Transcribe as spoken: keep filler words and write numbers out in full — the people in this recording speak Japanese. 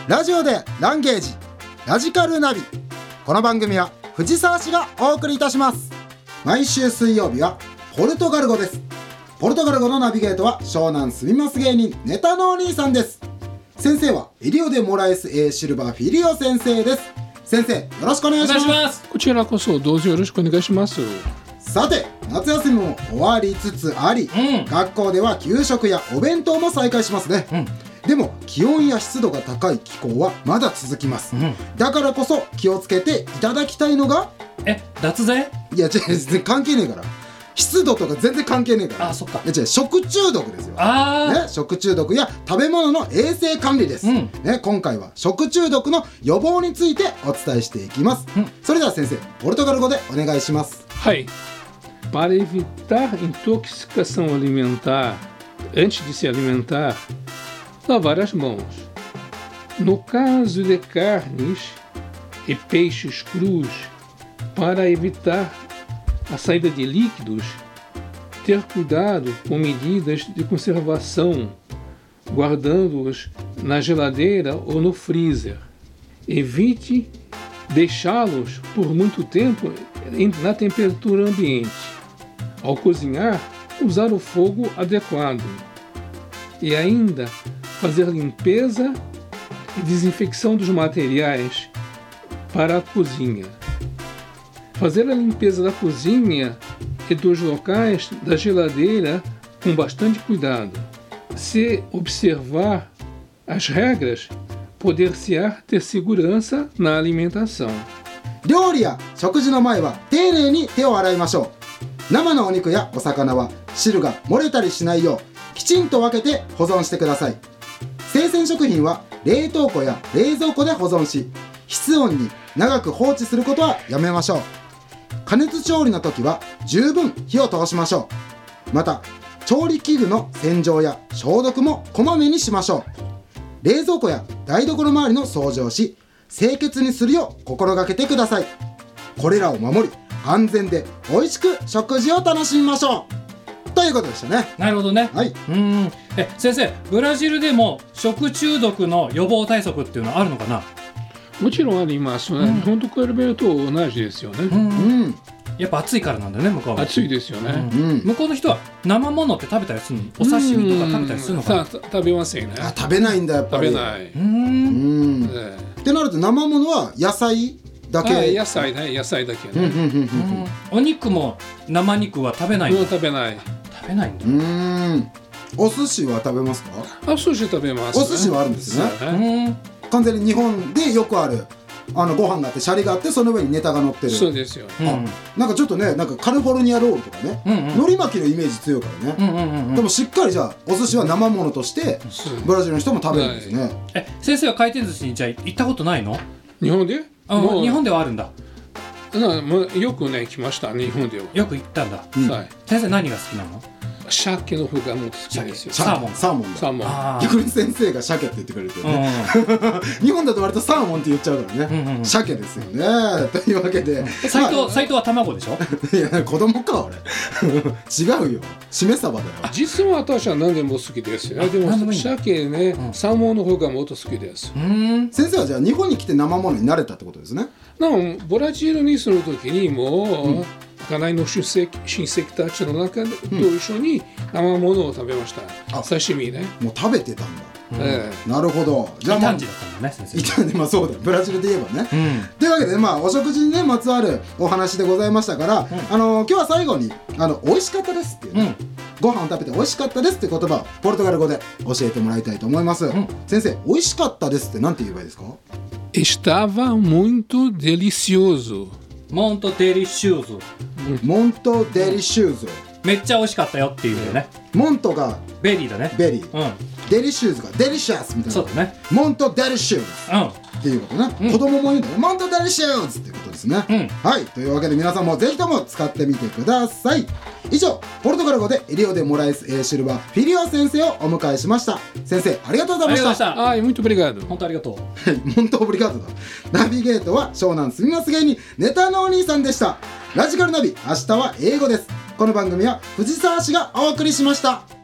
ラジオでランゲージラジカルナビ。この番組は藤沢市がお送りいたします。毎週水曜日はポルトガル語です。ポルトガル語のナビゲートは湘南住みます芸人ネタのお兄さんです。先生はエリオ・デ・モラエス・エー・シルバー・フィリオ先生です。先生、よろしくお願いします。 お願いします。こちらこそどうぞよろしくお願いします。 さて、夏休みも終わりつつあり、うん、学校では給食やお弁当も再開しますね、うん、でも気温や湿度が高い気候はまだ続きます、うん、だからこそ気をつけていただきたいのがえ、脱税？ いや違う、全然関係ねえから。湿度とか全然関係ねえから。 あ、そっか。 いや違う、食中毒ですよ。 あ、 ね、食中毒や食べ物の衛生管理です、うんね、今回は食中毒の予防についてお伝えしていきます、うん、それでは先生、ポルトガル語でお願いします。 はい。Para evitar intoxicação alimentar, antes de se alimentar, lavar as mãos. No caso de carnes e peixes crus, para evitar a saída de líquidos, ter cuidado com medidas de conservação, guardando-os na geladeira ou no freezer. Evite deixá-los por muito tempo na temperatura ambiente. Ao cozinhar, usar o fogo adequado. E ainda fazer limpeza e desinfecção dos materiais para a cozinha. Fazer a limpeza da cozinha e dos locais da geladeira com bastante cuidado. Se observar as regras, poder-se-á ter segurança na alimentação. 料理や食事の前は丁寧に手を洗いましょう。生のお肉やお魚は汁が漏れたりしないようきちんと分けて保存してください。生鮮食品は冷凍庫や冷蔵庫で保存し、室温に長く放置することはやめましょう。加熱調理の時は十分火を通しましょう。また調理器具の洗浄や消毒もこまめにしましょう。冷蔵庫や台所周りの掃除をし、清潔にするよう心がけてください。これらを守り、安全で美味しく食事を楽しみましょうということでしたね。 なるほどね。 はい。 うーん。え、先生、ブラジルでも食中毒の予防対策っていうのはあるのかな？ もちろんあります、うん、日本と比べると同じですよね、うんうん、やっぱ暑いからなんだね、向こうは。 暑いですよね、 うんうん、向こうの人は生ものって食べたりするの？お刺身とか食べたりするのかな？ 食べませんね。 あ、食べないんだ、やっぱり。 食べない。うーん、ね、ってなると生ものは野菜だけ。 野菜ね、野菜だけね、うんうんうんうん、 お肉も生肉は食べないの？ 食べない。 食べないんだ。 うーん。お寿司は食べますか？ あ、寿司食べます、 ね、お寿司はあるんですね。うん、完全に日本でよくあるあのご飯があってシャリがあってその上にネタが乗ってる。 そうですよ、うん、 なんかちょっとね、なんかカリフォルニアロールとかね、うんうん、海苔巻きのイメージ強いからね、うんうんうんうん、でもしっかりじゃあお寿司は生ものとしてブラジルの人も食べるんですね、はい、 え、先生は回転寿司にじゃあ行ったことないの？ 日本で？ あ、もう日本ではあるんだ。 なもうよくね来ました、日本では。 よく行ったんだ、 うん、はい。 先生何が好きなの？ 鮭の方がもっと好きですよ。 サーモン。サーモンだ。 サーモン。 逆に先生が鮭って言ってくれるとね、うん、日本だと割とサーモンって言っちゃうからね、うんうん、鮭ですよね。というわけで斉藤、斉藤は卵でしょ？ いや、子供か俺違うよ、しめ鯖だよ。 実は私は何でも好きですよ。でも鮭ね、うん、サーモンの方がもっと好きです。 うん、先生はじゃあ日本に来て生ものに慣れたってことですね。 なおブラジルにするときにもう、うん、家内の親戚、親戚たちの中と一緒に生ものを食べました、うん、刺身ね。 もう食べてたんだ、 うん、えー、なるほど。 じゃあ、まあ、異端児だったんだね、先生。異端児、まあそうだよ、ブラジルで言えばね、うん、というわけで、まあお食事にねまつわるお話でございましたから、うん、あのー、今日は最後にあの美味しかったですっていうね、うん、ご飯を食べて美味しかったですって言葉をポルトガル語で教えてもらいたいと思います、うん、先生、美味しかったですってなんて言えばいいですか ？Estava muito delicioso。 モントデリシューズ。 モントデリシューズ。 めっちゃ美味しかったよっていうよね。 モントがベリーだね。 ベリー。 うん。 デリシューズがデリシャスみたいな。 そうだね。 モントデリシューズ。うん。っていうことね、うん、子供も言うんだね、モントデリシューズっていうことですね、うん、はい。というわけで皆さんもぜひとも使ってみてください。以上、ポルトガル語でエリオ・デ・モラエス・エー・シルバ・フィリオ先生をお迎えしました。先生、ありがとうございました。 はい、muito obrigado。 本当ありがとう。 本当オブリガードだ。ナビゲートは湘南住みます芸人ネタのお兄さんでした。ラジカルナビ、明日は英語です。この番組は藤沢市がお送りしました。